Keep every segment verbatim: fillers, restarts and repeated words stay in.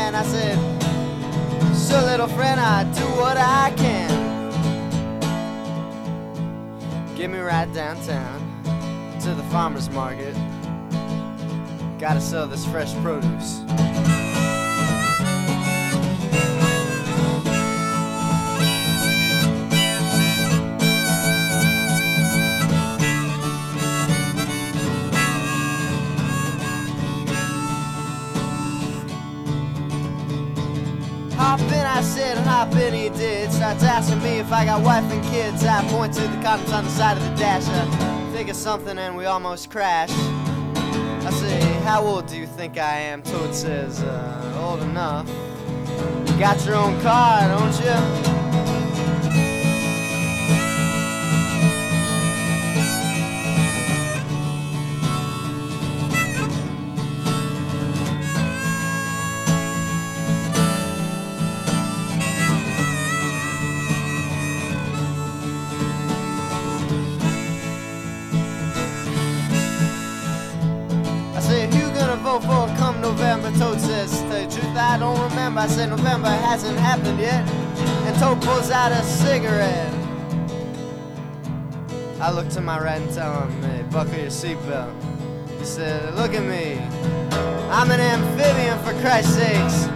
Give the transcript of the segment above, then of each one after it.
man. I said, sure, little friend, I do what I can. Get me right downtown to the farmer's market. Gotta sell this fresh produce. Hop in, I said, and hop in he did. Starts asking me if I got wife and kids. I point to the condoms on the side of the dash. I think of something and we almost crash. I say, how old do you think I am? Toad says, uh, old enough. You got your own car, don't you? For come November, Toad says, to tell you the truth, I don't remember. I said November hasn't happened yet. And Toad pulls out a cigarette. I look to my right and tell him, hey, buckle your seatbelt. He said, look at me, I'm an amphibian, for Christ's sakes.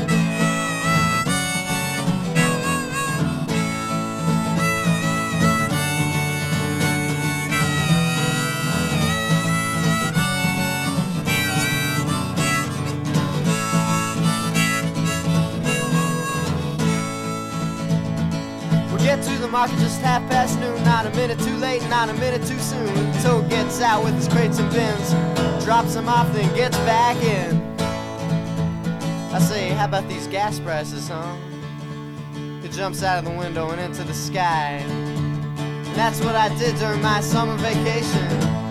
Get to the market just half past noon. Not a minute too late, not a minute too soon. Toad gets out with his crates and bins, drops them off, then gets back in. I say, how about these gas prices, huh? He jumps out of the window and into the sky. And that's what I did during my summer vacation.